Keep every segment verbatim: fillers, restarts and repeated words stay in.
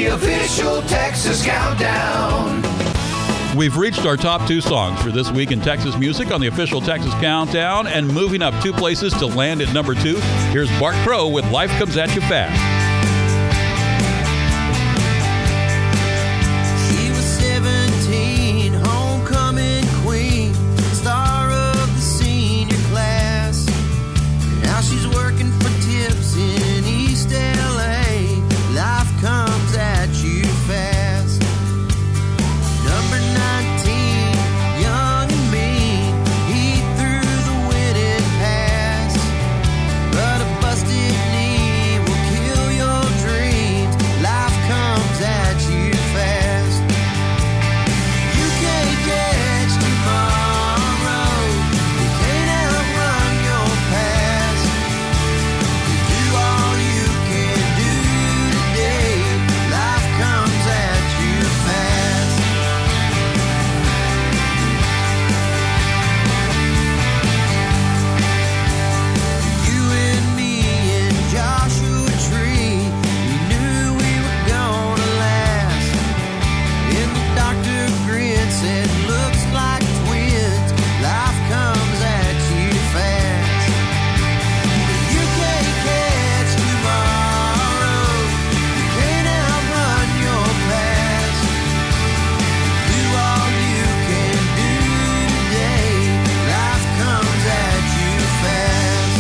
the official Texas Countdown. We've reached our top two songs for this week in Texas music on the official Texas Countdown, and moving up two places to land at number two, here's Bart Crow with Life Comes At You Fast. She was seventeen, homecoming queen, star of the senior class. Now she's working for tips in East L A. Life comes at you fast. Number nineteen, young and mean, he threw the winning pass. But a busted knee will kill your dreams. Life comes at you fast. You can't catch tomorrow. You can't outrun your past. You do all you can do today. Life comes at you fast. You and me and Joshua Tree, we knew we were gonna last. And the doctor grinned, said, looks like twins. Life comes at you fast. You can't catch tomorrow. You can't outrun your past. Do all you can do today. Life comes at you fast.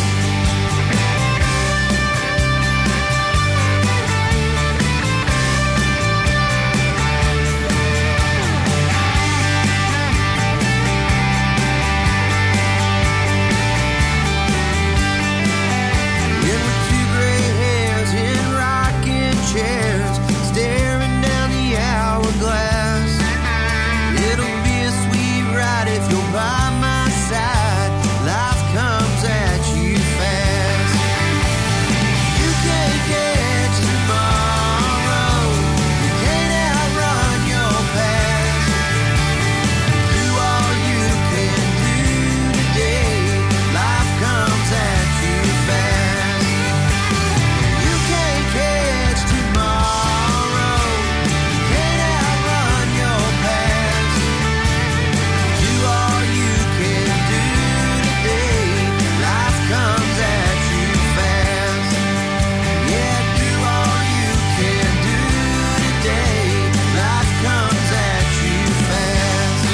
In with two gray hairs in rocking chairs, staring down the hourglass. It'll be a sweet ride if you're by my side. Life comes at you fast. You can't catch tomorrow. You can't outrun your past. Do all you can do today. Life comes at you fast. You can't catch tomorrow. You can't outrun your past. Do all you can do today. Life comes at you fast. Yeah, do all you can do today. Life comes at you fast.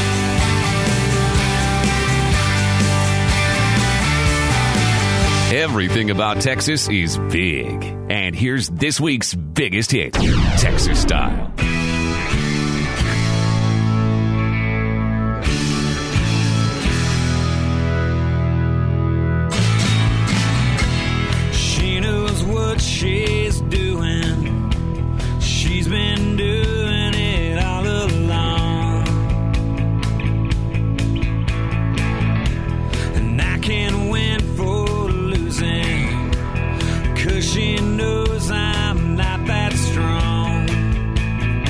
Everything about Texas is big. And here's this week's biggest hit, Texas Style. She knows what she's doing. She's been doing it all along. And I can't win for losing, 'cause she knows I'm not that strong.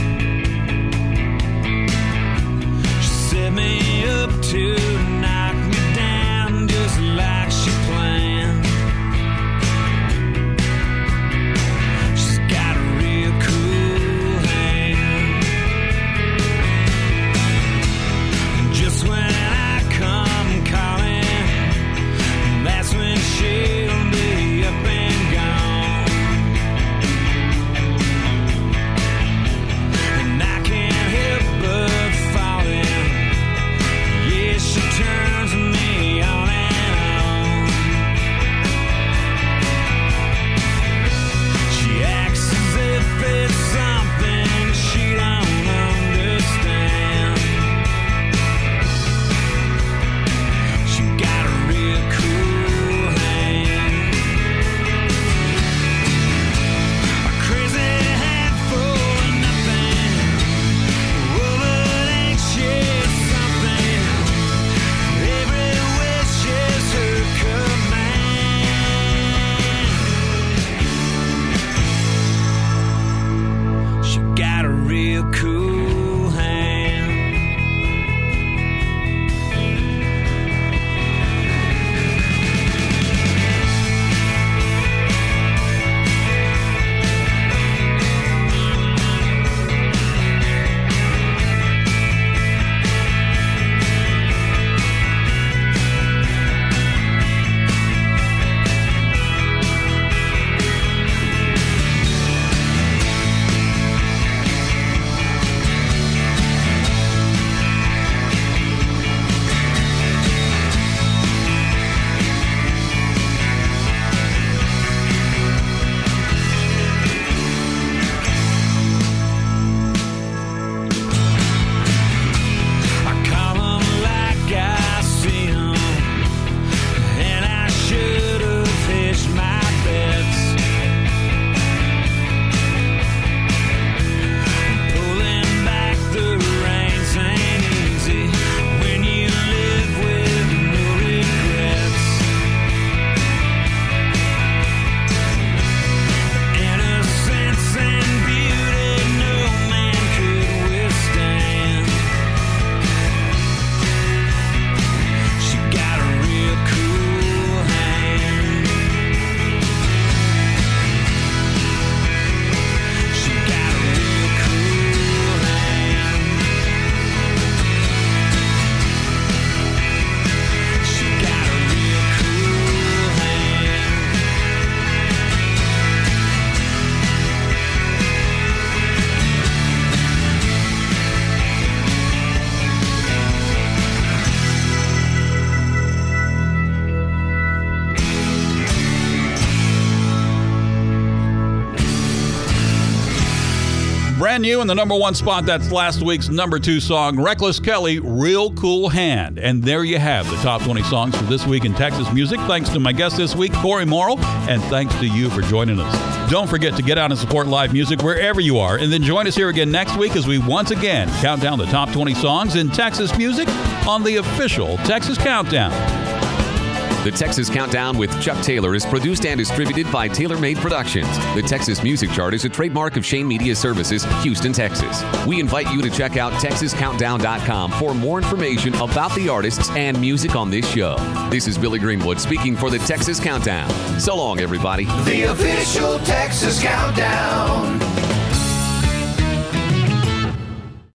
Brand new in the number one spot, that's last week's number two song, Reckless Kelly, Real Cool Hand. And there you have the top twenty songs for this week in Texas music. Thanks to my guest this week, Corey Morrill, and thanks to you for joining us. Don't forget to get out and support live music wherever you are, and then join us here again next week as we once again count down the top twenty songs in Texas music on the official Texas Countdown. The Texas Countdown with Chuck Taylor is produced and distributed by TaylorMade Productions. The Texas Music Chart is a trademark of Shane Media Services, Houston, Texas. We invite you to check out texas countdown dot com for more information about the artists and music on this show. This is Billy Greenwood speaking for the Texas Countdown. So long, everybody. The official Texas Countdown.